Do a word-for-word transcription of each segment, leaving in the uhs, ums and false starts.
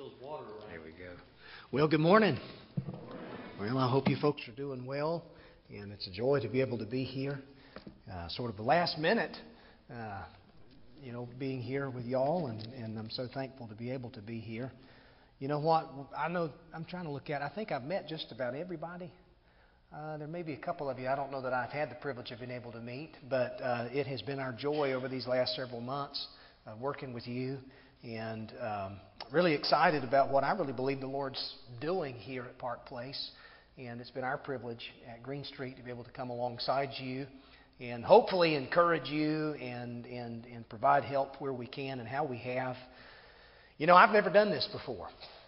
spills water around. There we go. Well, good morning. Well, I hope you folks are doing well, and it's a joy to be able to be here. Uh, sort of the last minute, uh, you know, being here with y'all, and, and I'm so thankful to be able to be here. You know what? I know I'm trying to look at, I think I've met just about everybody. Uh, there may be a couple of you I don't know that I've had the privilege of being able to meet, but uh, it has been our joy over these last several months uh, working with you, and um, really excited about what I really believe the Lord's doing here at Park Place. And it's been our privilege at Green Street to be able to come alongside you and hopefully encourage you and, and, and provide help where we can and how we have. You know, I've never done this before.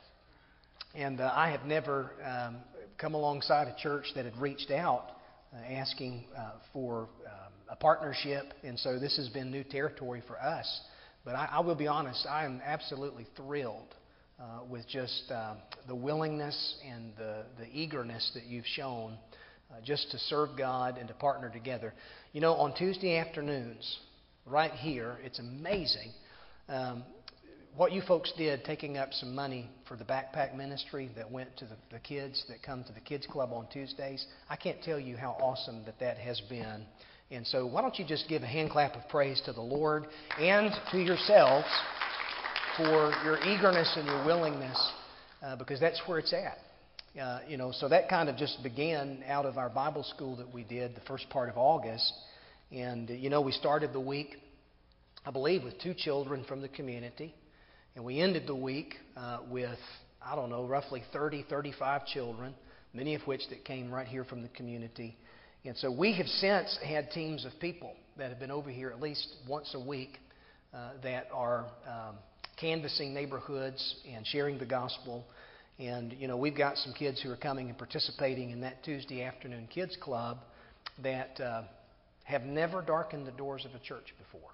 And uh, I have never um, come alongside a church that had reached out uh, asking uh, for um, a partnership. And so this has been new territory for us. But I, I will be honest, I am absolutely thrilled uh, with just uh, the willingness and the, the eagerness that you've shown uh, just to serve God and to partner together. You know, on Tuesday afternoons, right here, it's amazing um, what you folks did, taking up some money for the backpack ministry that went to the, the kids that come to the kids club on Tuesdays. I can't tell you how awesome that that has been. And so why don't you just give a hand clap of praise to the Lord and to yourselves for your eagerness and your willingness, uh, because that's where it's at. Uh, you know, so that kind of just began out of our Bible school that we did the first part of August. And, uh, you know, we started the week, I believe, with two children from the community. And we ended the week uh, with, I don't know, roughly thirty, thirty-five children, many of which that came right here from the community. And so we have since had teams of people that have been over here at least once a week uh, that are um, canvassing neighborhoods and sharing the gospel. And, you know, we've got some kids who are coming and participating in that Tuesday afternoon kids club that uh, have never darkened the doors of a church before.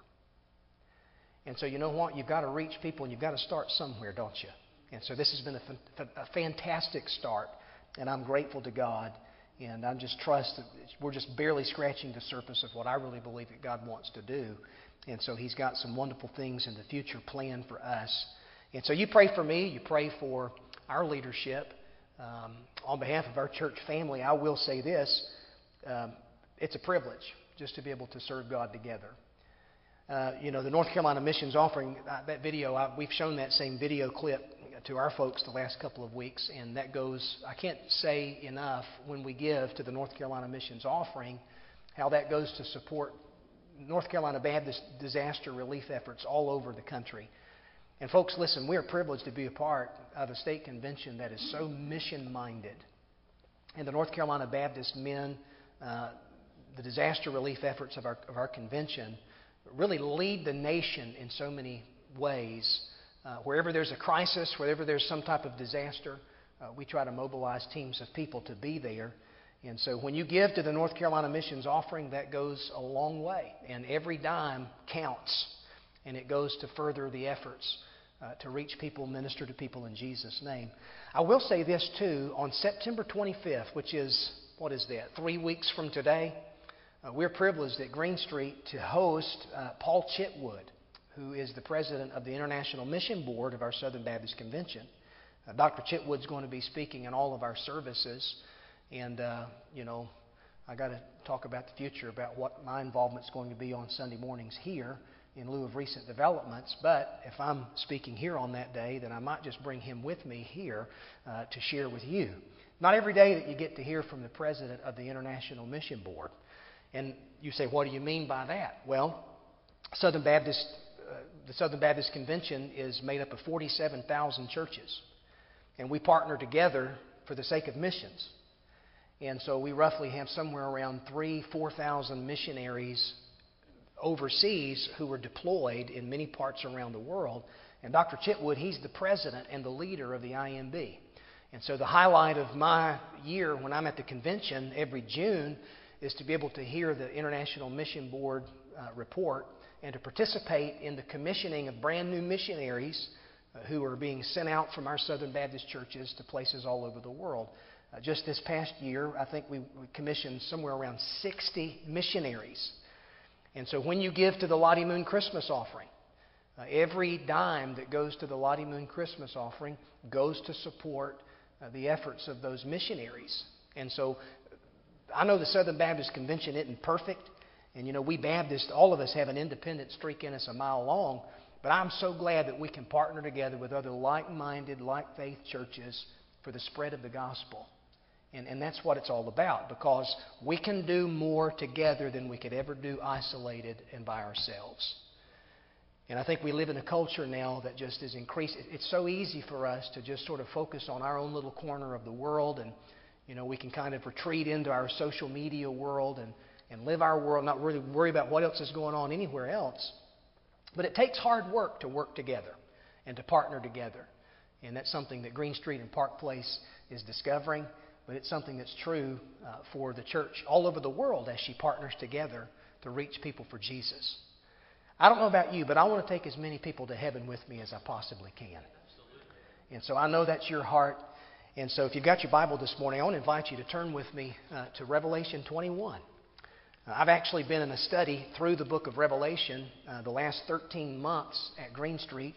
And so you know what? You've got to reach people and you've got to start somewhere, don't you? And so this has been a, a fantastic start, and I'm grateful to God. And I just trust that we're just barely scratching the surface of what I really believe that God wants to do. And so He's got some wonderful things in the future planned for us. And so you pray for me. You pray for our leadership. Um, on behalf of our church family, I will say this. Um, it's a privilege just to be able to serve God together. Uh, you know, the North Carolina Missions Offering, uh, that video, I, we've shown that same video clip to our folks the last couple of weeks, and that goes, I can't say enough when we give to the North Carolina Missions Offering, how that goes to support North Carolina Baptist disaster relief efforts all over the country. And folks, listen, we are privileged to be a part of a state convention that is so mission-minded. And the North Carolina Baptist men, uh, the disaster relief efforts of our, of our convention, really lead the nation in so many ways. Uh, wherever there's a crisis, wherever there's some type of disaster, uh, we try to mobilize teams of people to be there. And so when you give to the North Carolina Missions Offering, that goes a long way. And every dime counts. And it goes to further the efforts uh, to reach people, minister to people in Jesus' name. I will say this too, on September twenty-fifth, which is, what is that, three weeks from today, Uh, we're privileged at Green Street to host uh, Paul Chitwood, who is the president of the International Mission Board of our Southern Baptist Convention. Uh, Doctor Chitwood's going to be speaking in all of our services. And, uh, you know, I got to talk about the future, about what my involvement is going to be on Sunday mornings here in lieu of recent developments. But if I'm speaking here on that day, then I might just bring him with me here uh, to share with you. Not every day that you get to hear from the president of the International Mission Board. And you say, what do you mean by that? Well, Southern Baptist, uh, the Southern Baptist Convention is made up of forty-seven thousand churches. And we partner together for the sake of missions. And so we roughly have somewhere around three, four thousand missionaries overseas who are deployed in many parts around the world. And Doctor Chitwood, he's the president and the leader of the I M B. And so the highlight of my year when I'm at the convention every June is to be able to hear the International Mission Board uh, report and to participate in the commissioning of brand new missionaries uh, who are being sent out from our Southern Baptist churches to places all over the world. Uh, just this past year, I think we, we commissioned somewhere around sixty missionaries. And so when you give to the Lottie Moon Christmas offering, Uh, every dime that goes to the Lottie Moon Christmas offering goes to support uh, the efforts of those missionaries. And so I know the Southern Baptist Convention isn't perfect. And, you know, we Baptists, all of us have an independent streak in us a mile long. But I'm so glad that we can partner together with other like-minded, like-faith churches for the spread of the gospel. And, and that's what it's all about, because we can do more together than we could ever do isolated and by ourselves. And I think we live in a culture now that just is increased. It's so easy for us to just sort of focus on our own little corner of the world, and, you know, we can kind of retreat into our social media world and, and live our world, not really worry about what else is going on anywhere else. But it takes hard work to work together and to partner together. And that's something that Green Street and Park Place is discovering. But it's something that's true uh, for the church all over the world as she partners together to reach people for Jesus. I don't know about you, but I want to take as many people to heaven with me as I possibly can. Absolutely. And so I know that's your heart. And so if you've got your Bible this morning, I want to invite you to turn with me uh, to Revelation twenty-one. I've actually been in a study through the book of Revelation uh, the last thirteen months at Green Street.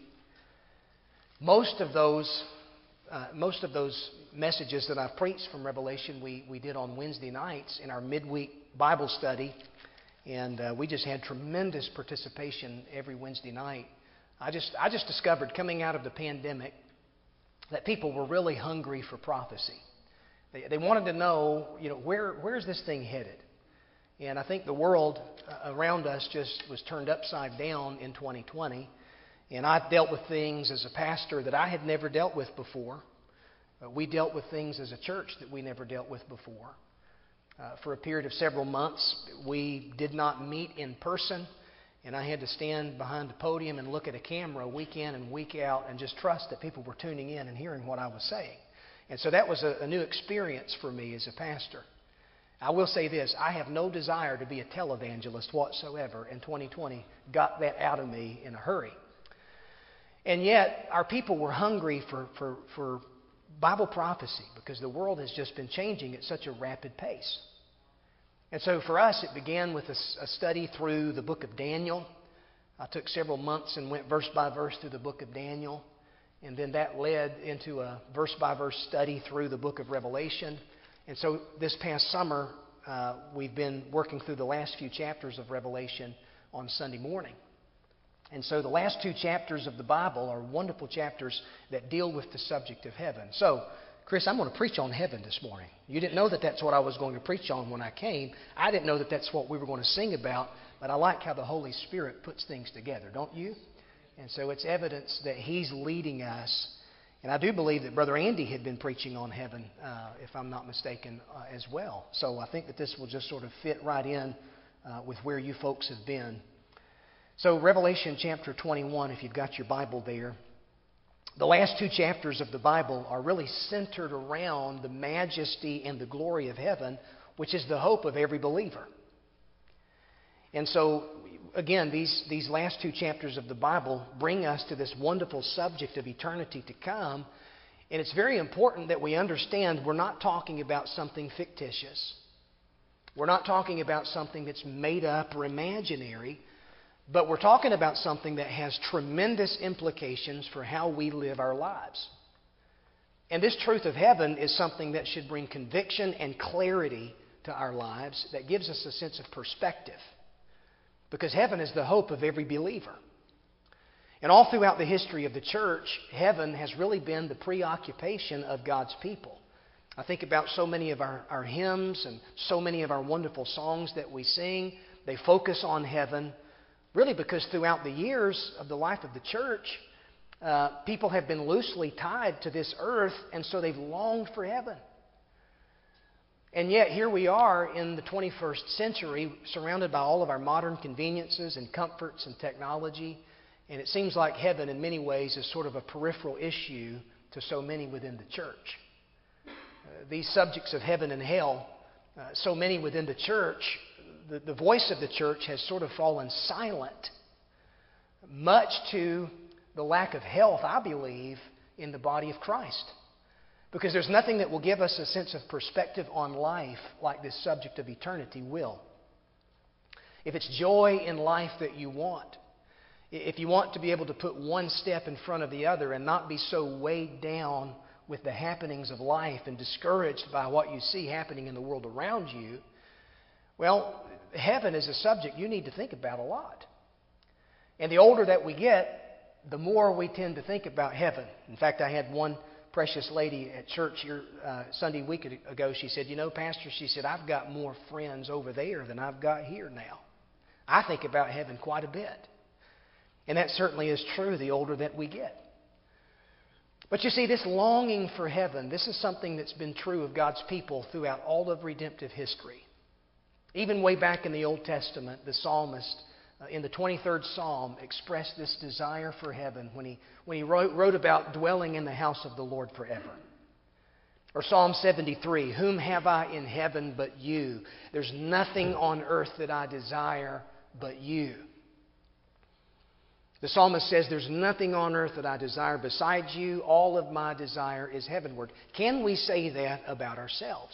Most of those, uh, most of those messages that I've preached from Revelation, we, we did on Wednesday nights in our midweek Bible study, and uh, we just had tremendous participation every Wednesday night. I just, I just discovered coming out of the pandemic that people were really hungry for prophecy. They, they wanted to know, you know, where where's this thing headed? And I think the world around us just was turned upside down in twenty twenty. And I've dealt with things as a pastor that I had never dealt with before. Uh, we dealt with things as a church that we never dealt with before. Uh, for a period of several months, we did not meet in person. And I had to stand behind the podium and look at a camera week in and week out and just trust that people were tuning in and hearing what I was saying. And so that was a, a new experience for me as a pastor. I will say this, I have no desire to be a televangelist whatsoever, and twenty twenty got that out of me in a hurry. And yet, our people were hungry for, for, for Bible prophecy because the world has just been changing at such a rapid pace. And so for us, it began with a, a study through the book of Daniel. I took several months and went verse by verse through the book of Daniel. And then that led into a verse by verse study through the book of Revelation. And so this past summer, uh, we've been working through the last few chapters of Revelation on Sunday morning. And so the last two chapters of the Bible are wonderful chapters that deal with the subject of heaven. So, Chris, I'm going to preach on heaven this morning. You didn't know that that's what I was going to preach on when I came. I didn't know that that's what we were going to sing about, but I like how the Holy Spirit puts things together, don't you? And so it's evidence that He's leading us. And I do believe that Brother Andy had been preaching on heaven, uh, if I'm not mistaken, uh, as well. So I think that this will just sort of fit right in uh, with where you folks have been. So Revelation chapter twenty-one, if you've got your Bible there, the last two chapters of the Bible are really centered around the majesty and the glory of heaven, which is the hope of every believer. And so, again, these, these last two chapters of the Bible bring us to this wonderful subject of eternity to come. And it's very important that we understand we're not talking about something fictitious. We're not talking about something that's made up or imaginary. But we're talking about something that has tremendous implications for how we live our lives. And this truth of heaven is something that should bring conviction and clarity to our lives, that gives us a sense of perspective. Because heaven is the hope of every believer. And all throughout the history of the church, heaven has really been the preoccupation of God's people. I think about so many of our, our hymns and so many of our wonderful songs that we sing. They focus on heaven. Really because throughout the years of the life of the church, uh, people have been loosely tied to this earth, and so they've longed for heaven. And yet here we are in the twenty-first century, surrounded by all of our modern conveniences and comforts and technology, and it seems like heaven in many ways is sort of a peripheral issue to so many within the church. Uh, these subjects of heaven and hell, uh, so many within the church, The, the voice of the church has sort of fallen silent, much to the lack of health, I believe, in the body of Christ. Because there's nothing that will give us a sense of perspective on life like this subject of eternity will. If it's joy in life that you want, If you want to be able to put one step in front of the other and not be so weighed down with the happenings of life and discouraged by what you see happening in the world around you, well, heaven is a subject you need to think about a lot. And the older that we get, the more we tend to think about heaven. In fact, I had one precious lady at church here uh, Sunday week ago. She said, you know, Pastor, she said, I've got more friends over there than I've got here now. I think about heaven quite a bit. And that certainly is true the older that we get. But you see, this longing for heaven, this is something that's been true of God's people throughout all of redemptive history. Even way back in the Old Testament, the psalmist uh, in the twenty-third Psalm expressed this desire for heaven when he, when he wrote, wrote about dwelling in the house of the Lord forever. Or Psalm seventy-three, whom have I in heaven but you? There's nothing on earth that I desire but you. The psalmist says, there's nothing on earth that I desire besides you. All of my desire is heavenward. Can we say that about ourselves?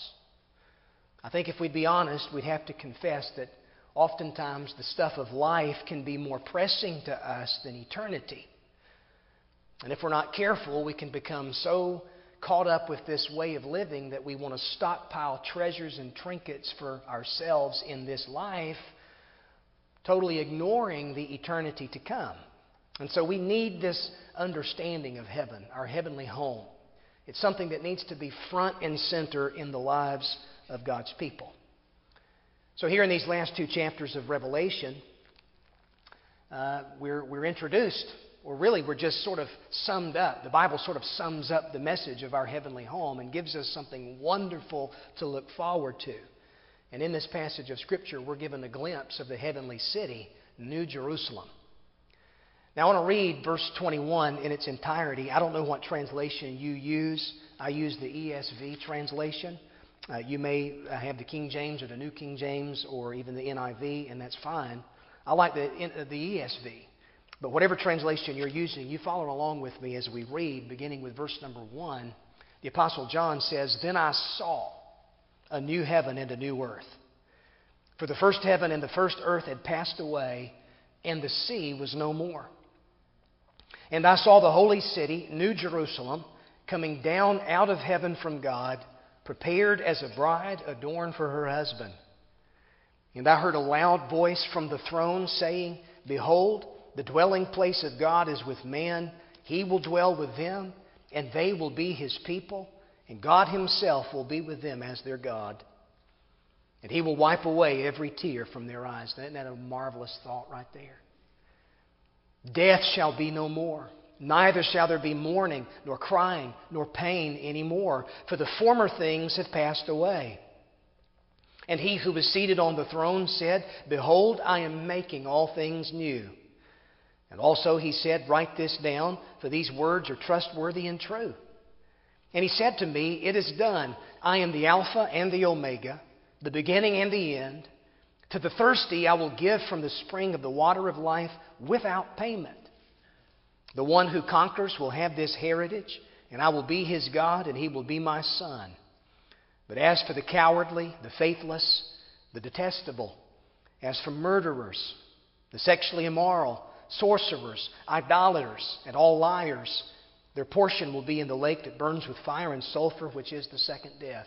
I think if we'd be honest, we'd have to confess that oftentimes the stuff of life can be more pressing to us than eternity. And if we're not careful, we can become so caught up with this way of living that we want to stockpile treasures and trinkets for ourselves in this life, totally ignoring the eternity to come. And so we need this understanding of heaven, our heavenly home. It's something that needs to be front and center in the lives of God's people. So here in these last two chapters of Revelation, uh, we're, we're introduced, or really we're just sort of summed up. The Bible sort of sums up the message of our heavenly home and gives us something wonderful to look forward to. And in this passage of Scripture, we're given a glimpse of the heavenly city, New Jerusalem. Now, I want to read verse twenty-one in its entirety. I don't know what translation you use. I use the E S V translation. Uh, you may have the King James or the New King James or even the N I V, and that's fine. I like the, the E S V. But whatever translation you're using, you follow along with me as we read, beginning with verse number one. The Apostle John says, Then I saw a new heaven and a new earth. For the first heaven and the first earth had passed away, and the sea was no more. And I saw the holy city, New Jerusalem, coming down out of heaven from God, prepared as a bride adorned for her husband. And I heard a loud voice from the throne saying, Behold, the dwelling place of God is with man. He will dwell with them, and they will be His people, and God Himself will be with them as their God. And He will wipe away every tear from their eyes. Isn't that a marvelous thought right there? Death shall be no more. Neither shall there be mourning, nor crying, nor pain any more, for the former things have passed away. And He who was seated on the throne said, Behold, I am making all things new. And also He said, Write this down, for these words are trustworthy and true. And He said to me, It is done. I am the Alpha and the Omega, the beginning and the end. To the thirsty I will give from the spring of the water of life without payment. The one who conquers will have this heritage, and I will be his God, and he will be my son. But as for the cowardly, the faithless, the detestable, as for murderers, the sexually immoral, sorcerers, idolaters, and all liars, their portion will be in the lake that burns with fire and sulfur, which is the second death.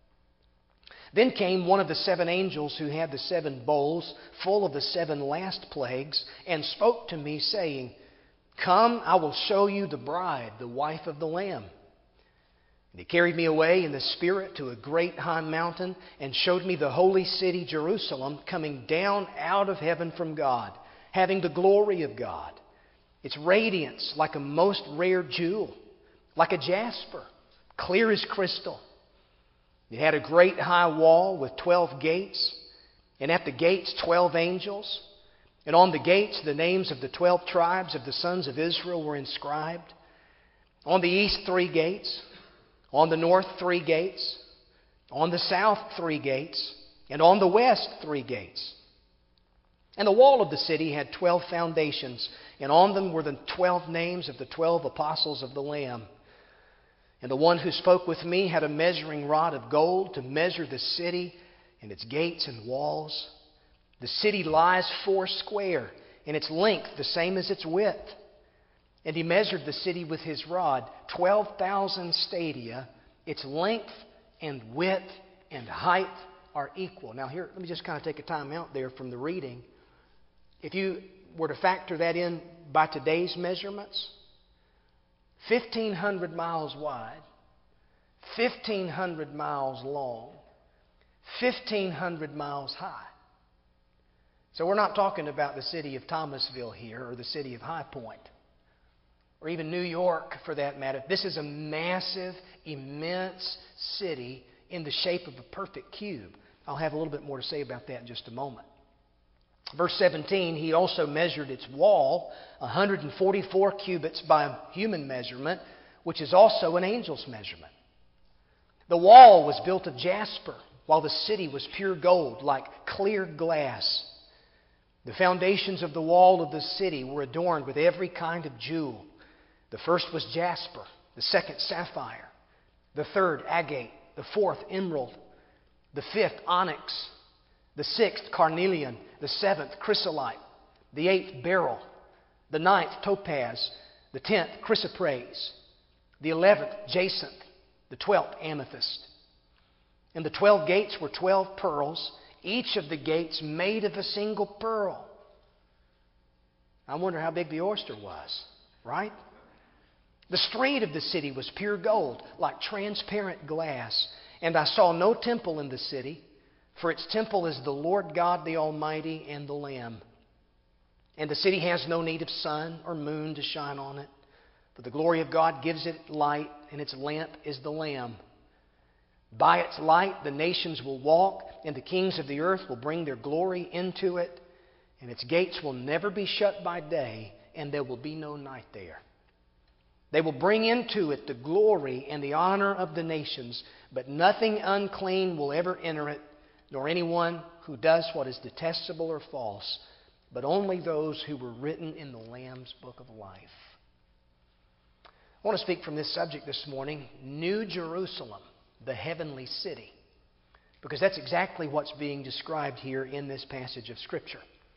Then came one of the seven angels who had the seven bowls full of the seven last plagues, and spoke to me, saying, Come, I will show you the bride, the wife of the Lamb. And He carried me away in the Spirit to a great high mountain, and showed me the holy city Jerusalem, coming down out of heaven from God, having the glory of God. Its radiance like a most rare jewel, like a jasper, clear as crystal. It had a great high wall with twelve gates, and at the gates twelve angels. And on the gates the names of the twelve tribes of the sons of Israel were inscribed. On the east three gates, on the north three gates, on the south three gates, and on the west three gates. And the wall of the city had twelve foundations, and on them were the twelve names of the twelve apostles of the Lamb. And the one who spoke with me had a measuring rod of gold to measure the city and its gates and walls. The city lies four square, and its length the same as its width. And he measured the city with his rod, twelve thousand stadia. Its length and width and height are equal. Now here, let me just kind of take a time out there from the reading. If you were to factor that in by today's measurements, fifteen hundred miles wide, fifteen hundred miles long, fifteen hundred miles high. So we're not talking about the city of Thomasville here or the city of High Point or even New York for that matter. This is a massive, immense city in the shape of a perfect cube. I'll have a little bit more to say about that in just a moment. Verse seventeen, he also measured its wall, one hundred forty-four cubits by human measurement, which is also an angel's measurement. The wall was built of jasper, while the city was pure gold, like clear glass. The foundations of the wall of the city were adorned with every kind of jewel. The first was jasper, the second sapphire, the third agate, the fourth emerald, the fifth onyx, the sixth carnelian, the seventh chrysolite, the eighth beryl, the ninth topaz, the tenth chrysoprase, the eleventh jacinth, the twelfth amethyst. And the twelve gates were twelve pearls, each of the gates made of a single pearl. I wonder how big the oyster was, right? The street of the city was pure gold, like transparent glass. And I saw no temple in the city, for its temple is the Lord God the Almighty and the Lamb. And the city has no need of sun or moon to shine on it, for the glory of God gives it light, and its lamp is the Lamb. By its light the nations will walk, and the kings of the earth will bring their glory into it, and its gates will never be shut by day, and there will be no night there. They will bring into it the glory and the honor of the nations, but nothing unclean will ever enter it, nor anyone who does what is detestable or false, but only those who were written in the Lamb's book of life. I want to speak from this subject this morning, New Jerusalem, the heavenly city, because that's exactly what's being described here in this passage of Scripture.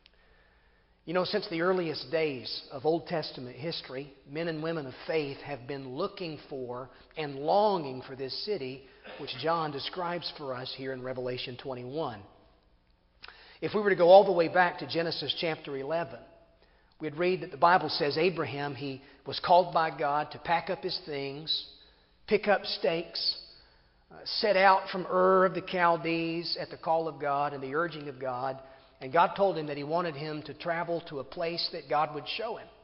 You know, since the earliest days of Old Testament history, men and women of faith have been looking for and longing for this city, which John describes for us here in Revelation twenty-one. If we were to go all the way back to Genesis chapter eleven, we'd read that the Bible says Abraham, he was called by God to pack up his things, pick up stakes, uh, set out from Ur of the Chaldees at the call of God and the urging of God. And God told him that He wanted him to travel to a place that God would show him.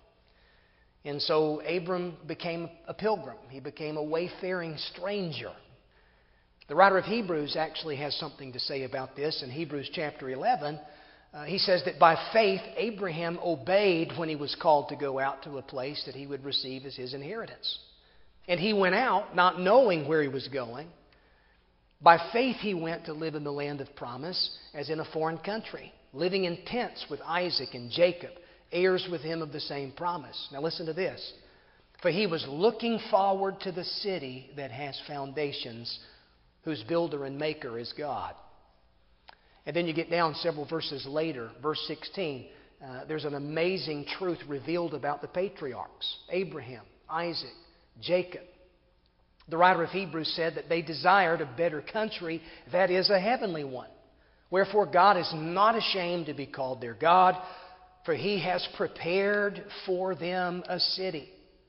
And so Abram became a pilgrim. He became a wayfaring stranger. The writer of Hebrews actually has something to say about this. In Hebrews chapter eleven, uh, he says that by faith Abraham obeyed when he was called to go out to a place that he would receive as his inheritance. And he went out not knowing where he was going. By faith he went to live in the land of promise as in a foreign country, living in tents with Isaac and Jacob, heirs with him of the same promise. Now listen to this. For he was looking forward to the city that has foundations, whose builder and maker is God. And then you get down several verses later, verse sixteen, uh, there's an amazing truth revealed about the patriarchs, Abraham, Isaac, Jacob. The writer of Hebrews said that they desired a better country, that is, a heavenly one. Wherefore God is not ashamed to be called their God, for He has prepared for them a city.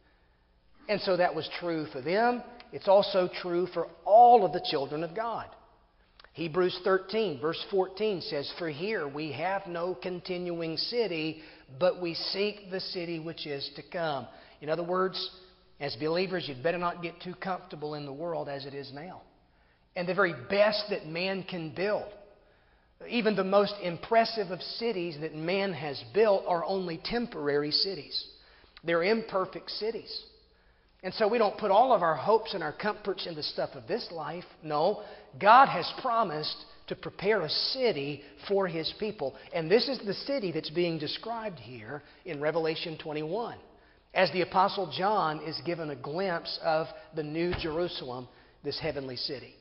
And so that was true for them. It's also true for all of the children of God. Hebrews thirteen, verse fourteen says, For here we have no continuing city, but we seek the city which is to come. In other words, as believers, you'd better not get too comfortable in the world as it is now. And the very best that man can build, even the most impressive of cities that man has built, are only temporary cities. They're imperfect cities. And so we don't put all of our hopes and our comforts in the stuff of this life. No, God has promised to prepare a city for His people. And this is the city that's being described here in Revelation twenty-one, as the Apostle John is given a glimpse of the New Jerusalem, this heavenly city.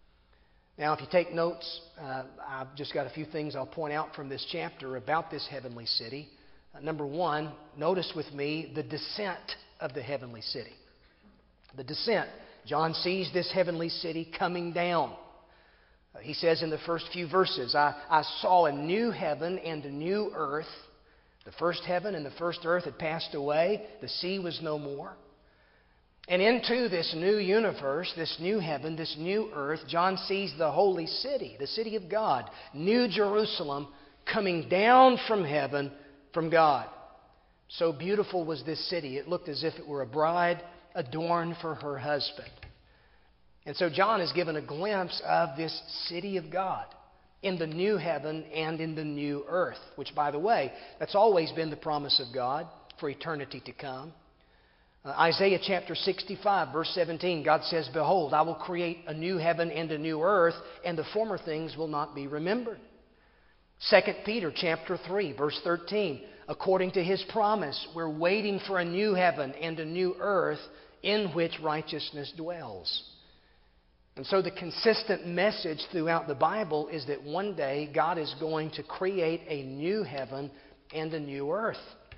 Now, if you take notes, uh, I've just got a few things I'll point out from this chapter about this heavenly city. Uh, number one, notice with me the descent of the heavenly city. The descent. John sees this heavenly city coming down. Uh, he says in the first few verses, I, I saw a new heaven and a new earth. The first heaven and the first earth had passed away. The sea was no more. And into this new universe, this new heaven, this new earth, John sees the holy city, the city of God, New Jerusalem, coming down from heaven from God. So beautiful was this city. It looked as if it were a bride adorned for her husband. And so John is given a glimpse of this city of God in the new heaven and in the new earth, which, by the way, that's always been the promise of God for eternity to come. Uh, Isaiah chapter sixty-five, verse seventeen, God says, Behold, I will create a new heaven and a new earth, and the former things will not be remembered. Second Peter chapter three, verse thirteen, according to His promise, we're waiting for a new heaven and a new earth in which righteousness dwells. And so the consistent message throughout the Bible is that one day God is going to create a new heaven and a new earth.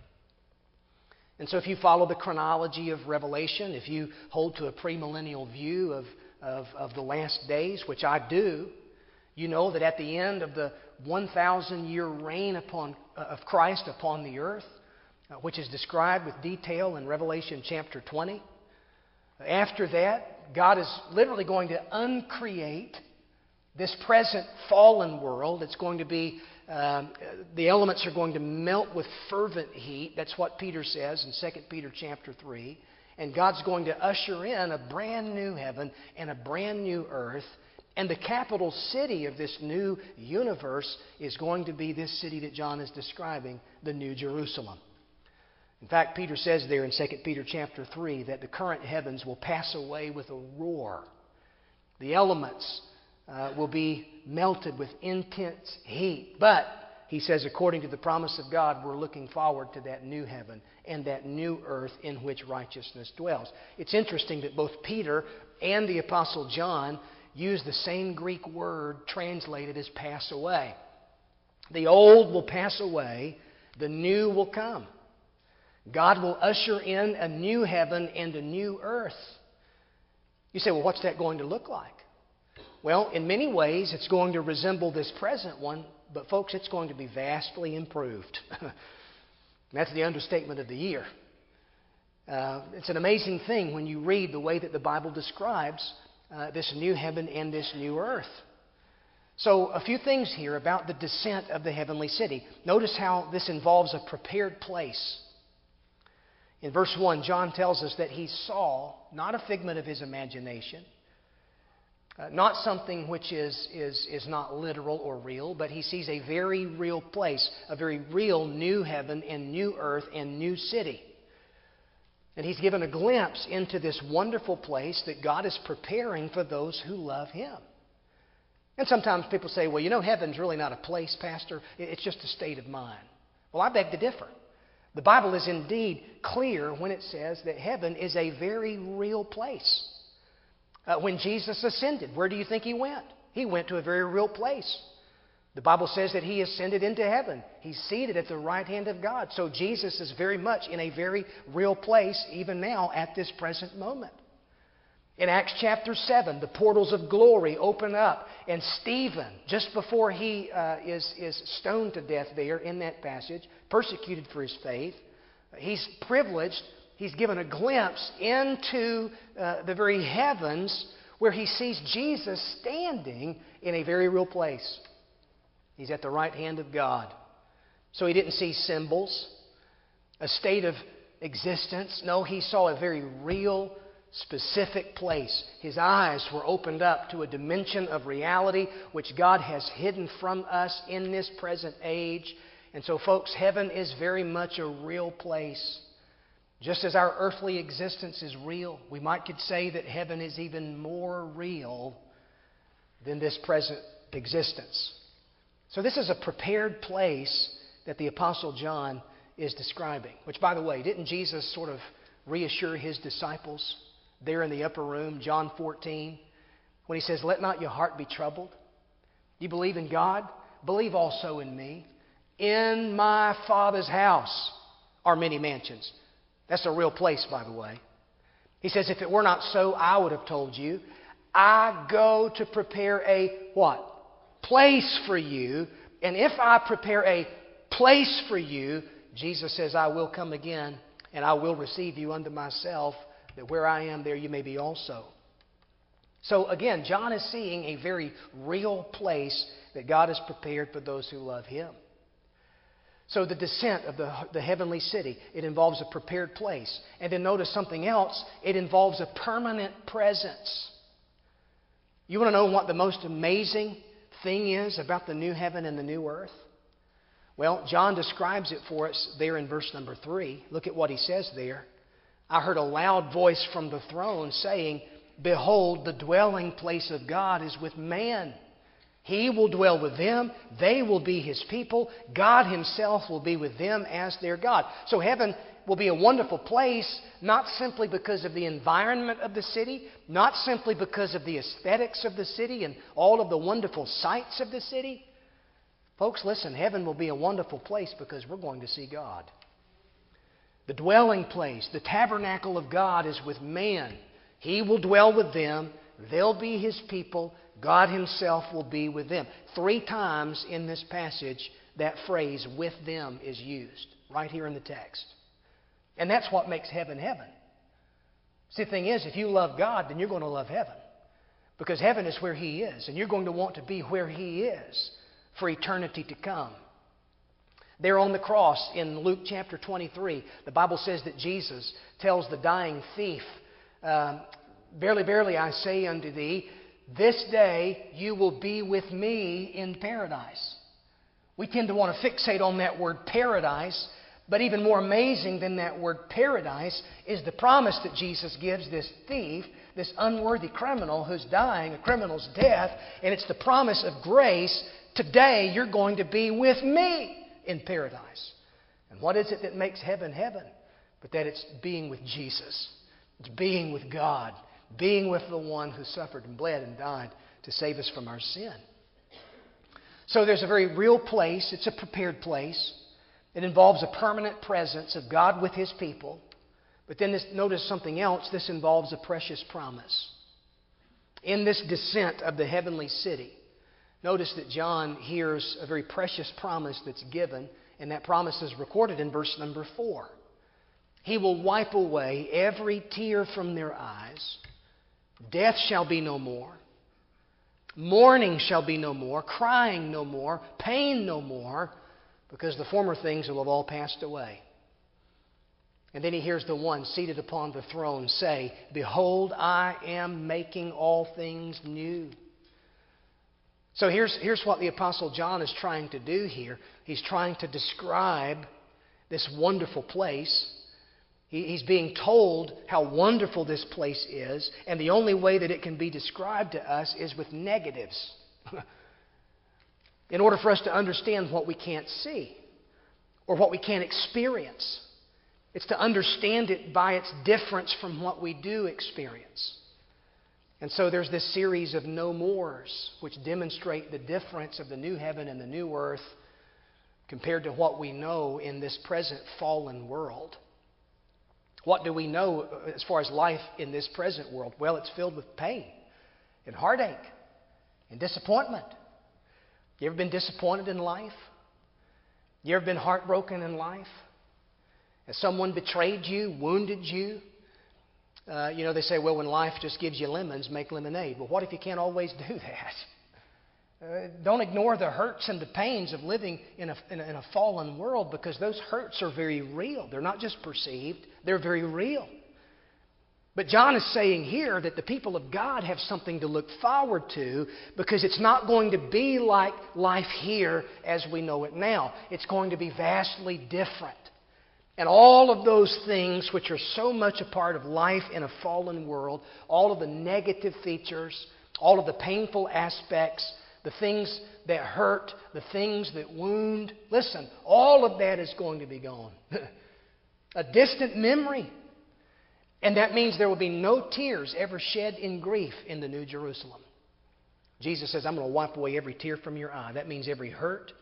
And so if you follow the chronology of Revelation, if you hold to a premillennial view of, of, of the last days, which I do, you know that at the end of the one thousand year reign upon, uh, of Christ upon the earth, uh, which is described with detail in Revelation chapter twenty, after that, God is literally going to uncreate this present fallen world. It's going to be Um, the elements are going to melt with fervent heat. That's what Peter says in Second Peter chapter three. And God's going to usher in a brand new heaven and a brand new earth. And the capital city of this new universe is going to be this city that John is describing, the New Jerusalem. In fact, Peter says there in Second Peter chapter three that the current heavens will pass away with a roar. The elements Uh, will be melted with intense heat. But, he says, according to the promise of God, we're looking forward to that new heaven and that new earth in which righteousness dwells. It's interesting that both Peter and the Apostle John use the same Greek word translated as pass away. The old will pass away, the new will come. God will usher in a new heaven and a new earth. You say, well, what's that going to look like? Well, in many ways, it's going to resemble this present one, but folks, it's going to be vastly improved. That's the understatement of the year. Uh, it's an amazing thing when you read the way that the Bible describes uh, this new heaven and this new earth. So, a few things here about the descent of the heavenly city. Notice how this involves a prepared place. In verse one, John tells us that he saw, not a figment of his imagination, Uh, not something which is, is, is not literal or real, but he sees a very real place, a very real new heaven and new earth and new city. And he's given a glimpse into this wonderful place that God is preparing for those who love Him. And sometimes people say, well, you know, heaven's really not a place, Pastor. It's just a state of mind. Well, I beg to differ. The Bible is indeed clear when it says that heaven is a very real place. Uh, when Jesus ascended, where do you think He went? He went to a very real place. The Bible says that He ascended into heaven. He's seated at the right hand of God. So Jesus is very much in a very real place even now at this present moment. In Acts chapter seven, the portals of glory open up, and Stephen, just before he uh, is, is stoned to death there in that passage, persecuted for his faith, he's privileged. He's given a glimpse into uh, the very heavens where he sees Jesus standing in a very real place. He's at the right hand of God. So he didn't see symbols, a state of existence. No, he saw a very real, specific place. His eyes were opened up to a dimension of reality which God has hidden from us in this present age. And so, folks, heaven is very much a real place. Just as our earthly existence is real, we might could say that heaven is even more real than this present existence. So this is a prepared place that the Apostle John is describing. Which, by the way, didn't Jesus sort of reassure His disciples there in the upper room, John fourteen, when He says, let not your heart be troubled. You believe in God? Believe also in me. In my Father's house are many mansions. That's a real place, by the way. He says, if it were not so, I would have told you. I go to prepare a what? Place for you. And if I prepare a place for you, Jesus says, I will come again and I will receive you unto myself, that where I am, there you may be also. So again, John is seeing a very real place that God has prepared for those who love Him. So the descent of the, the heavenly city, it involves a prepared place. And then notice something else, it involves a permanent presence. You want to know what the most amazing thing is about the new heaven and the new earth? Well, John describes it for us there in verse number three. Look at what he says there. I heard a loud voice from the throne saying, Behold, the dwelling place of God is with man. He will dwell with them. They will be His people. God Himself will be with them as their God. So heaven will be a wonderful place, not simply because of the environment of the city, not simply because of the aesthetics of the city and all of the wonderful sights of the city. Folks, listen, heaven will be a wonderful place because we're going to see God. The dwelling place, the tabernacle of God is with man. He will dwell with them. They'll be His people. God Himself will be with them. Three times in this passage, that phrase, with them, is used. Right here in the text. And that's what makes heaven heaven. See, the thing is, if you love God, then you're going to love heaven. Because heaven is where He is. And you're going to want to be where He is for eternity to come. There on the cross in Luke chapter twenty-three, the Bible says that Jesus tells the dying thief, um, Verily, verily, I say unto thee, this day you will be with me in paradise. We tend to want to fixate on that word paradise, but even more amazing than that word paradise is the promise that Jesus gives this thief, this unworthy criminal who's dying, a criminal's death, and it's the promise of grace. Today you're going to be with me in paradise. And what is it that makes heaven heaven? But that it's being with Jesus. It's being with God. Being with the one who suffered and bled and died to save us from our sin. So there's a very real place. It's a prepared place. It involves a permanent presence of God with His people. But then this, notice something else. This involves a precious promise. In this descent of the heavenly city, notice that John hears a very precious promise that's given. And that promise is recorded in verse number four. He will wipe away every tear from their eyes. Death shall be no more. Mourning shall be no more. Crying no more. Pain no more. Because the former things will have all passed away. And then he hears the one seated upon the throne say, Behold, I am making all things new. So here's, here's what the Apostle John is trying to do here. He's trying to describe this wonderful place. He's being told how wonderful this place is, and the only way that it can be described to us is with negatives. In order for us to understand what we can't see or what we can't experience. It's to understand it by its difference from what we do experience. And so there's this series of no mores, which demonstrate the difference of the new heaven and the new earth compared to what we know in this present fallen world. What do we know as far as life in this present world? Well, it's filled with pain and heartache and disappointment. You ever been disappointed in life? You ever been heartbroken in life? Has someone betrayed you, wounded you? Uh, you know, they say, well, when life just gives you lemons, make lemonade. Well, what if you can't always do that? Uh, don't ignore the hurts and the pains of living in a, in, a, in a fallen world, because those hurts are very real. They're not just perceived, they're very real. But John is saying here that the people of God have something to look forward to, because it's not going to be like life here as we know it now. It's going to be vastly different. And all of those things which are so much a part of life in a fallen world, all of the negative features, all of the painful aspects, the things that hurt, the things that wound. Listen, all of that is going to be gone. A distant memory. And that means there will be no tears ever shed in grief in the New Jerusalem. Jesus says, I'm going to wipe away every tear from your eye. That means every hurt,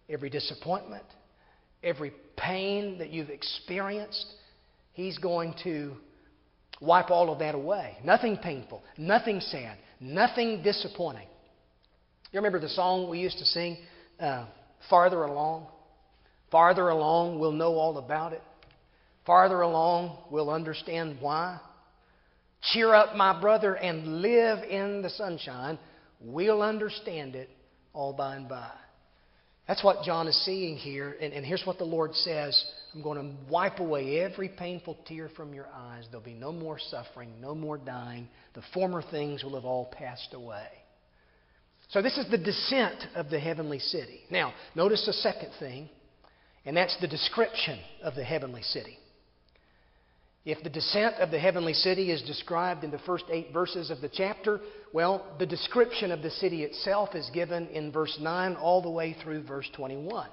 every disappointment, every pain that you've experienced. He's going to wipe all of that away. Nothing painful, nothing sad, nothing disappointing. You remember the song we used to sing, uh, Farther Along? Farther along, we'll know all about it. Farther along, we'll understand why. Cheer up, my brother, and live in the sunshine. We'll understand it all by and by. That's what John is seeing here. And, and here's what the Lord says. I'm going to wipe away every painful tear from your eyes. There'll be no more suffering, no more dying. The former things will have all passed away. So this is the descent of the heavenly city. Now, notice the second thing, and that's the description of the heavenly city. If the descent of the heavenly city is described in the first eight verses of the chapter, well, the description of the city itself is given in verse nine all the way through verse twenty-one.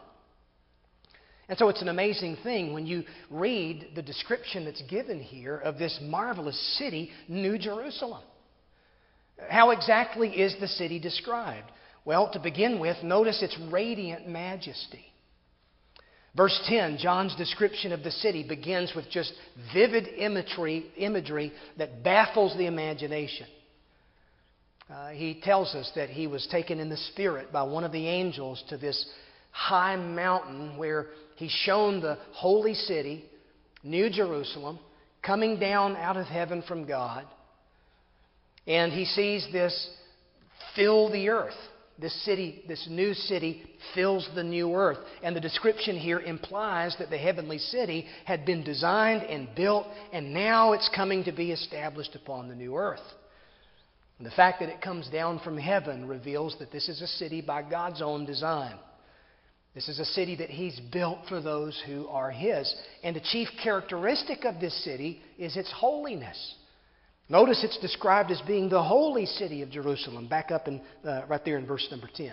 And so it's an amazing thing when you read the description that's given here of this marvelous city, New Jerusalem. How exactly is the city described? Well, to begin with, notice its radiant majesty. Verse ten, John's description of the city begins with just vivid imagery, imagery that baffles the imagination. Uh, he tells us that he was taken in the Spirit by one of the angels to this high mountain where he's shown the holy city, New Jerusalem, coming down out of heaven from God. And he sees this fill the earth. This city, this new city, fills the new earth. And the description here implies that the heavenly city had been designed and built, and now it's coming to be established upon the new earth. And the fact that it comes down from heaven reveals that this is a city by God's own design. This is a city that He's built for those who are His. And the chief characteristic of this city is its holiness. Notice it's described as being the holy city of Jerusalem. Back up in, uh, right there in verse number ten.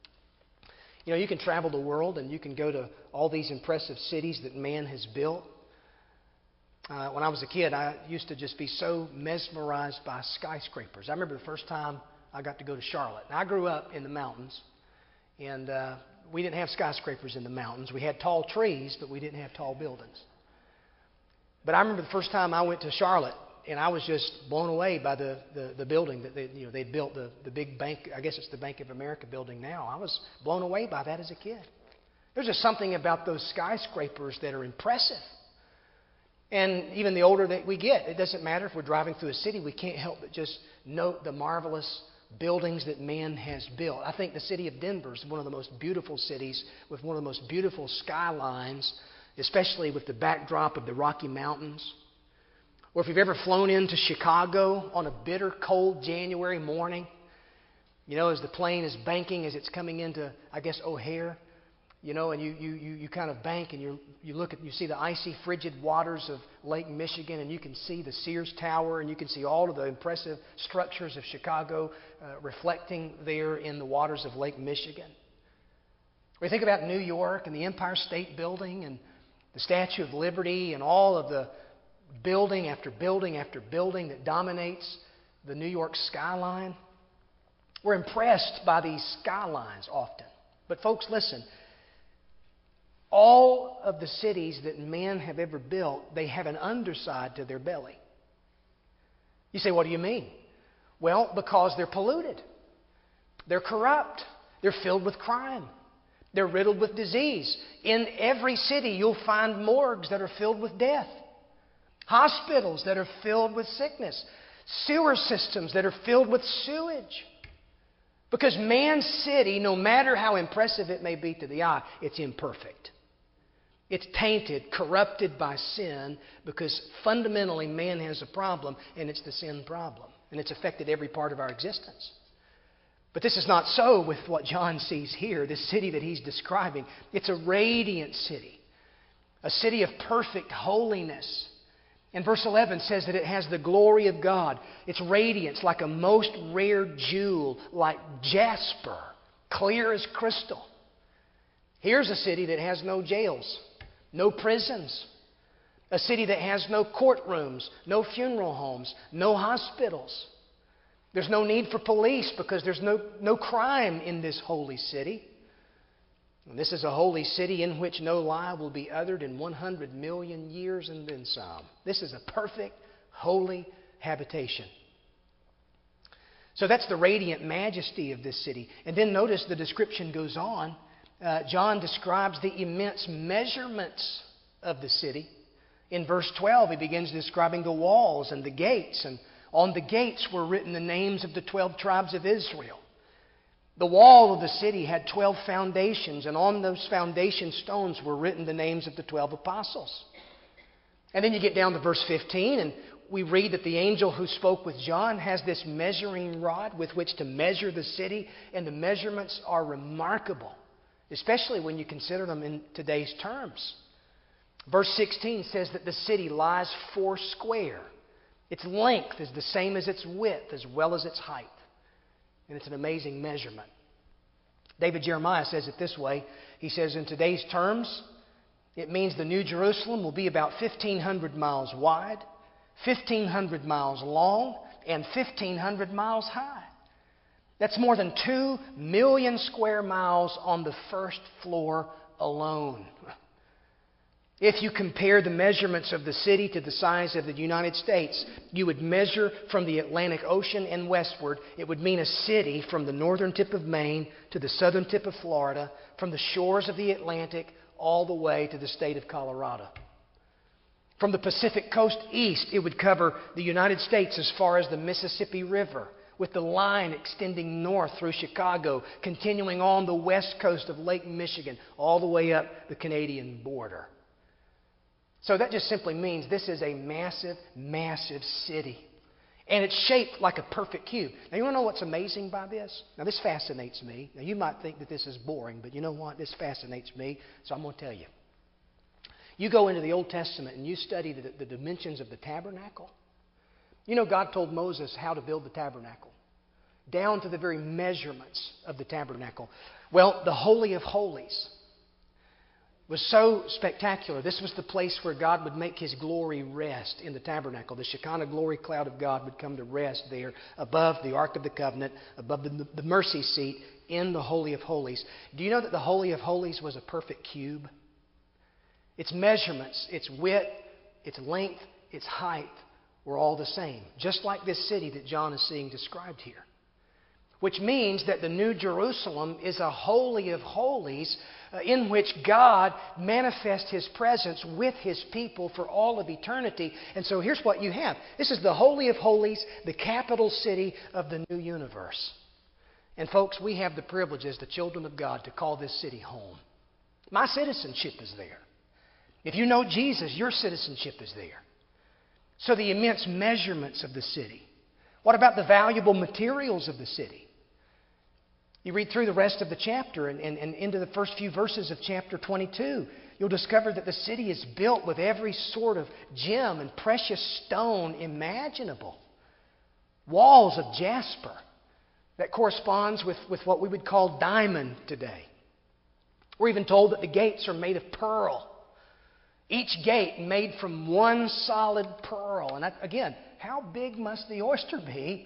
You know, you can travel the world and you can go to all these impressive cities that man has built. Uh, when I was a kid, I used to just be so mesmerized by skyscrapers. I remember the first time I got to go to Charlotte. Now, I grew up in the mountains, and uh, we didn't have skyscrapers in the mountains. We had tall trees, but we didn't have tall buildings. But I remember the first time I went to Charlotte, and I was just blown away by the, the, the building that they, you know, they'd built, the, the big bank, I guess it's the Bank of America building now. I was blown away by that as a kid. There's just something about those skyscrapers that are impressive. And even the older that we get, it doesn't matter if we're driving through a city, we can't help but just note the marvelous buildings that man has built. I think the city of Denver is one of the most beautiful cities with one of the most beautiful skylines, especially with the backdrop of the Rocky Mountains. Or if you've ever flown into Chicago on a bitter, cold January morning, you know, as the plane is banking, as it's coming into, I guess, O'Hare, you know, and you, you, you, you kind of bank and you you look at, you see the icy, frigid waters of Lake Michigan, and you can see the Sears Tower, and you can see all of the impressive structures of Chicago uh, reflecting there in the waters of Lake Michigan. Or you think about New York and the Empire State Building and the Statue of Liberty and all of the building after building after building that dominates the New York skyline. We're impressed by these skylines often. But folks, listen. All of the cities that men have ever built, they have an underside to their belly. You say, what do you mean? Well, because they're polluted. They're corrupt. They're filled with crime. They're riddled with disease. In every city, you'll find morgues that are filled with death. Hospitals that are filled with sickness. Sewer systems that are filled with sewage. Because man's city, no matter how impressive it may be to the eye, it's imperfect. It's tainted, corrupted by sin, because fundamentally man has a problem, and it's the sin problem. And it's affected every part of our existence. But this is not so with what John sees here, this city that he's describing. It's a radiant city, a city of perfect holiness. And verse eleven says that it has the glory of God. Its radiance like a most rare jewel, like jasper, clear as crystal. Here's a city that has no jails, no prisons. A city that has no courtrooms, no funeral homes, no hospitals. There's no need for police because there's no, no crime in this holy city. And this is a holy city in which no lie will be uttered in one hundred million years and then some. This is a perfect, holy habitation. So that's the radiant majesty of this city. And then notice the description goes on. Uh, John describes the immense measurements of the city. In verse twelve, he begins describing the walls and the gates. And on the gates were written the names of the twelve tribes of Israel. The wall of the city had twelve foundations, and on those foundation stones were written the names of the twelve apostles. And then you get down to verse fifteen, and we read that the angel who spoke with John has this measuring rod with which to measure the city, and the measurements are remarkable, especially when you consider them in today's terms. Verse sixteen says that the city lies four square. Its length is the same as its width, as well as its height. And it's an amazing measurement. David Jeremiah says it this way. He says, in today's terms, it means the New Jerusalem will be about fifteen hundred miles wide, fifteen hundred miles long, and fifteen hundred miles high. That's more than two million square miles on the first floor alone. If you compare the measurements of the city to the size of the United States, you would measure from the Atlantic Ocean and westward. It would mean a city from the northern tip of Maine to the southern tip of Florida, from the shores of the Atlantic all the way to the state of Colorado. From the Pacific coast east, it would cover the United States as far as the Mississippi River, with the line extending north through Chicago, continuing on the west coast of Lake Michigan, all the way up the Canadian border. So that just simply means this is a massive, massive city. And it's shaped like a perfect cube. Now, you want to know what's amazing by this? Now, this fascinates me. Now, you might think that this is boring, but you know what? This fascinates me, so I'm going to tell you. You go into the Old Testament and you study the, the dimensions of the tabernacle. You know, God told Moses how to build the tabernacle, down to the very measurements of the tabernacle. Well, the Holy of Holies was so spectacular. This was the place where God would make His glory rest in the tabernacle. The Shekinah glory cloud of God would come to rest there above the Ark of the Covenant, above the, the mercy seat in the Holy of Holies. Do you know that the Holy of Holies was a perfect cube? Its measurements, its width, its length, its height were all the same. Just like this city that John is seeing described here. Which means that the New Jerusalem is a holy of holies uh, in which God manifests His presence with His people for all of eternity. And so here's what you have. This is the Holy of Holies, the capital city of the new universe. And folks, we have the privilege as the children of God to call this city home. My citizenship is there. If you know Jesus, your citizenship is there. So the immense measurements of the city. What about the valuable materials of the city? You read through the rest of the chapter and, and, and into the first few verses of chapter twenty-two, you'll discover that the city is built with every sort of gem and precious stone imaginable. Walls of jasper that corresponds with, with what we would call diamond today. We're even told that the gates are made of pearl. Each gate made from one solid pearl. And that, again, how big must the oyster be?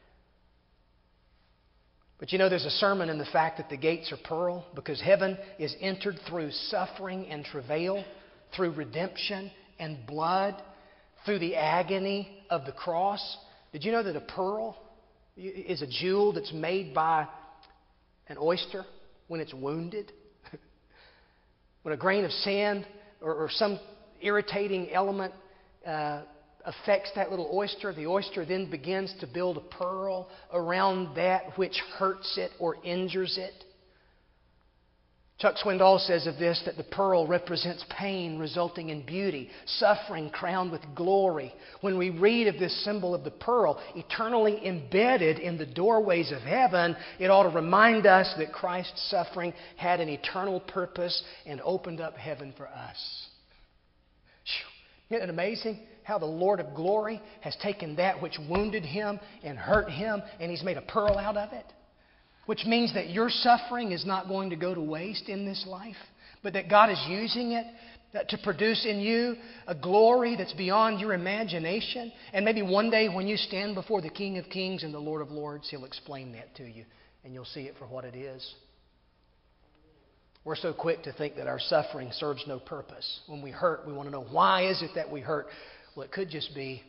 But you know, there's a sermon in the fact that the gates are pearl, because heaven is entered through suffering and travail, through redemption and blood, through the agony of the cross. Did you know that a pearl is a jewel that's made by an oyster when it's wounded? When a grain of sand or, or some irritating element uh, affects that little oyster, the oyster then begins to build a pearl around that which hurts it or injures it. Chuck Swindoll says of this that the pearl represents pain resulting in beauty, suffering crowned with glory. When we read of this symbol of the pearl, eternally embedded in the doorways of heaven, it ought to remind us that Christ's suffering had an eternal purpose and opened up heaven for us. Isn't it amazing how the Lord of glory has taken that which wounded Him and hurt Him, and He's made a pearl out of it? Which means that your suffering is not going to go to waste in this life, but that God is using it to produce in you a glory that's beyond your imagination. And maybe one day when you stand before the King of Kings and the Lord of Lords, He'll explain that to you, and you'll see it for what it is. We're so quick to think that our suffering serves no purpose. When we hurt, we want to know, why is it that we hurt? Well, it could just be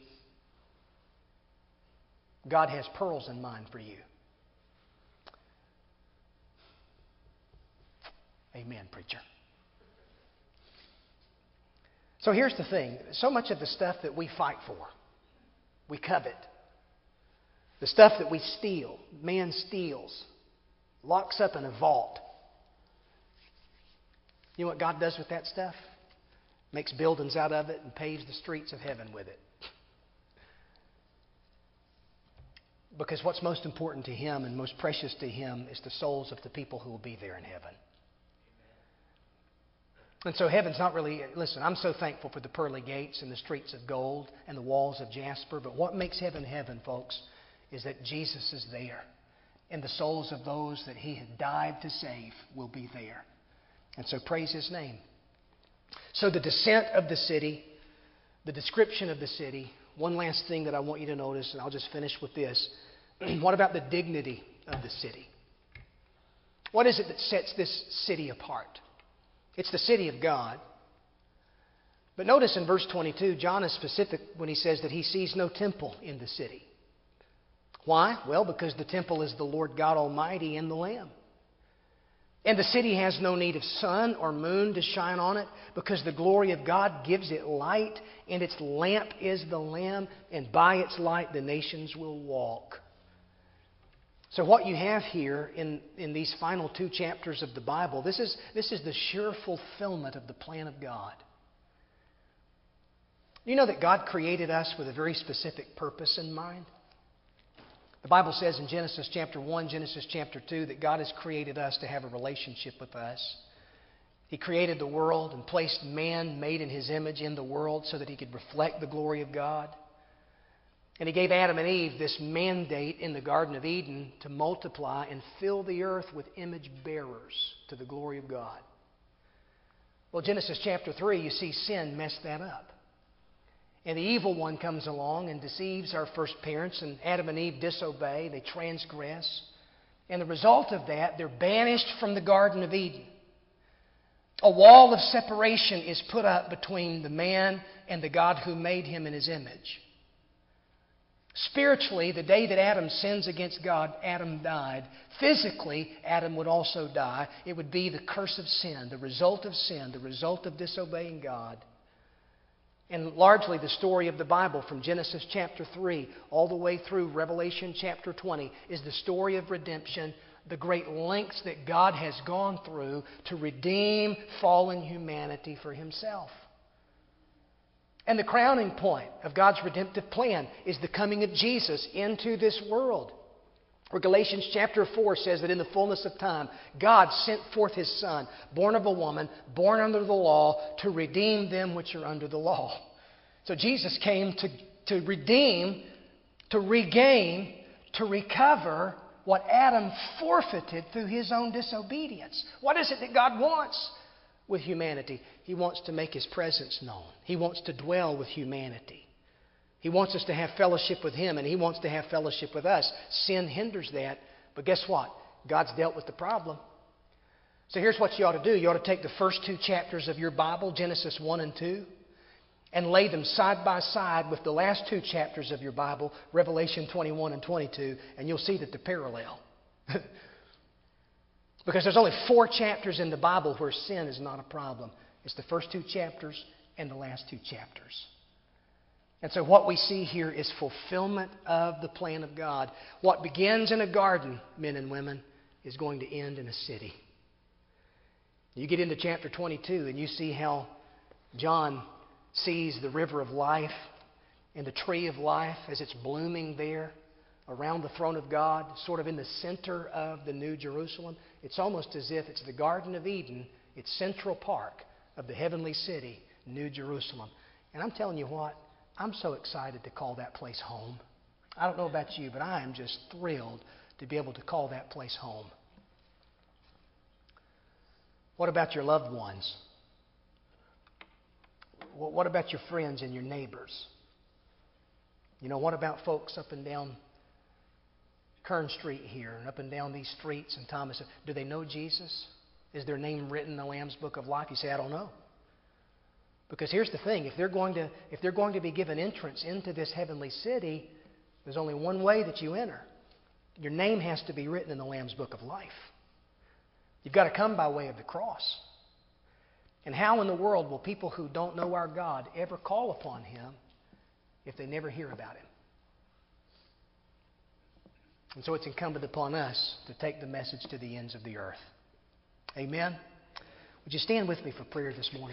God has pearls in mind for you. Amen, preacher. So here's the thing. So much of the stuff that we fight for, we covet. The stuff that we steal, man steals, locks up in a vault. You know what God does with that stuff? Makes buildings out of it and paves the streets of heaven with it. Because what's most important to Him and most precious to Him is the souls of the people who will be there in heaven. And so heaven's not really... Listen, I'm so thankful for the pearly gates and the streets of gold and the walls of jasper. But what makes heaven heaven, folks, is that Jesus is there. And the souls of those that He had died to save will be there. And so praise His name. So the descent of the city, the description of the city. One last thing that I want you to notice, and I'll just finish with this. What about the dignity of the city? What is it that sets this city apart? It's the city of God. But notice in verse twenty-two, John is specific when he says that he sees no temple in the city. Why? Well, because the temple is the Lord God Almighty and the Lamb. And the city has no need of sun or moon to shine on it, because the glory of God gives it light, and its lamp is the Lamb, and by its light the nations will walk. So what you have here in, in these final two chapters of the Bible, this is, this is the sure fulfillment of the plan of God. You know that God created us with a very specific purpose in mind? The Bible says in Genesis chapter one, Genesis chapter two, that God has created us to have a relationship with us. He created the world and placed man made in His image in the world so that he could reflect the glory of God. And He gave Adam and Eve this mandate in the Garden of Eden to multiply and fill the earth with image bearers to the glory of God. Well, Genesis chapter three, you see sin mess that up. And the evil one comes along and deceives our first parents, and Adam and Eve disobey, they transgress. And the result of that, they're banished from the Garden of Eden. A wall of separation is put up between the man and the God who made him in His image. Spiritually, the day that Adam sins against God, Adam died. Physically, Adam would also die. It would be the curse of sin, the result of sin, the result of disobeying God. And largely the story of the Bible from Genesis chapter three all the way through Revelation chapter twenty is the story of redemption, the great lengths that God has gone through to redeem fallen humanity for Himself. And the crowning point of God's redemptive plan is the coming of Jesus into this world. Where Galatians chapter four says that in the fullness of time, God sent forth His Son, born of a woman, born under the law, to redeem them which are under the law. So Jesus came to, to redeem, to regain, to recover what Adam forfeited through his own disobedience. What is it that God wants with humanity? He wants to make His presence known. He wants to dwell with humanity. He wants us to have fellowship with Him, and He wants to have fellowship with us. Sin hinders that, but guess what? God's dealt with the problem. So here's what you ought to do. You ought to take the first two chapters of your Bible, Genesis one and two, and lay them side by side with the last two chapters of your Bible, Revelation twenty-one and twenty-two, and you'll see that they're parallel. Because there's only four chapters in the Bible where sin is not a problem. It's the first two chapters and the last two chapters. And so what we see here is fulfillment of the plan of God. What begins in a garden, men and women, is going to end in a city. You get into chapter twenty-two and you see how John sees the river of life and the tree of life as it's blooming there around the throne of God, sort of in the center of the New Jerusalem. It's almost as if it's the Garden of Eden, it's Central Park of the heavenly city, New Jerusalem. And I'm telling you what, I'm so excited to call that place home. I don't know about you, but I am just thrilled to be able to call that place home. What about your loved ones? What about your friends and your neighbors? You know, what about folks up and down Kern Street here and up and down these streets in Thomas? Do they know Jesus? Is their name written in the Lamb's Book of Life? You say, I don't know. Because here's the thing. If they're going to, if they're going to be given entrance into this heavenly city, there's only one way that you enter. Your name has to be written in the Lamb's Book of Life. You've got to come by way of the cross. And how in the world will people who don't know our God ever call upon Him if they never hear about Him? And so it's incumbent upon us to take the message to the ends of the earth. Amen? Would you stand with me for prayer this morning?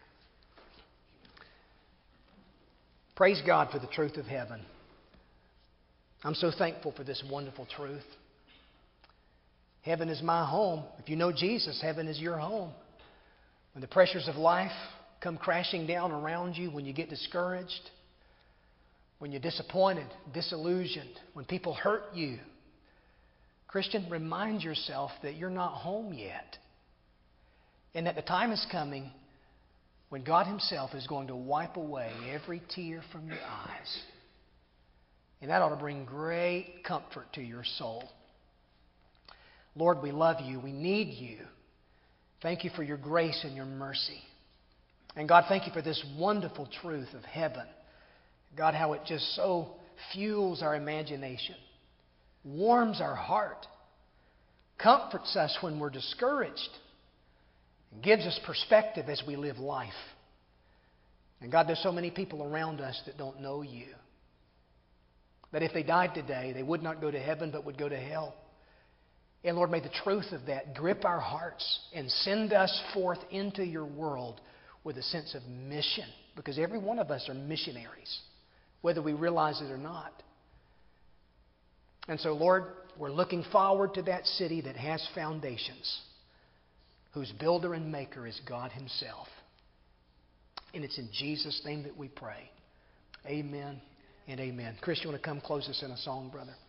Praise God for the truth of heaven. I'm so thankful for this wonderful truth. Heaven is my home. If you know Jesus, heaven is your home. When the pressures of life come crashing down around you, when you get discouraged, when you're disappointed, disillusioned, when people hurt you, Christian, remind yourself that you're not home yet. And that the time is coming when God Himself is going to wipe away every tear from your eyes. And that ought to bring great comfort to your soul. Lord, we love You. We need You. Thank You for Your grace and Your mercy. And God, thank You for this wonderful truth of heaven. God, how it just so fuels our imagination, warms our heart, comforts us when we're discouraged, and gives us perspective as we live life. And God, there's so many people around us that don't know You. That if they died today, they would not go to heaven but would go to hell. And Lord, may the truth of that grip our hearts and send us forth into Your world with a sense of mission. Because every one of us are missionaries, whether we realize it or not. And so, Lord, we're looking forward to that city that has foundations, whose builder and maker is God Himself. And it's in Jesus' name that we pray. Amen and amen. Chris, you want to come close us in a song, brother?